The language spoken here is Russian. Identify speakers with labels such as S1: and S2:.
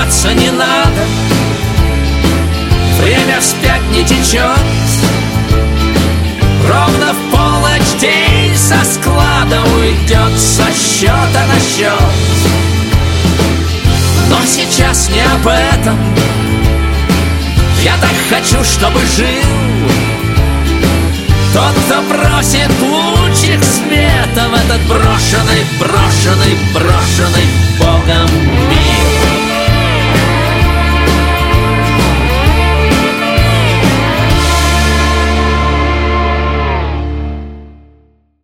S1: бояться не надо, время вспять не течет. Ровно в полночь день со склада уйдет со счета на счет. Но сейчас не об этом. Я так хочу, чтобы жил тот, кто бросит лучик света в этот брошенный, брошенный, брошенный Богом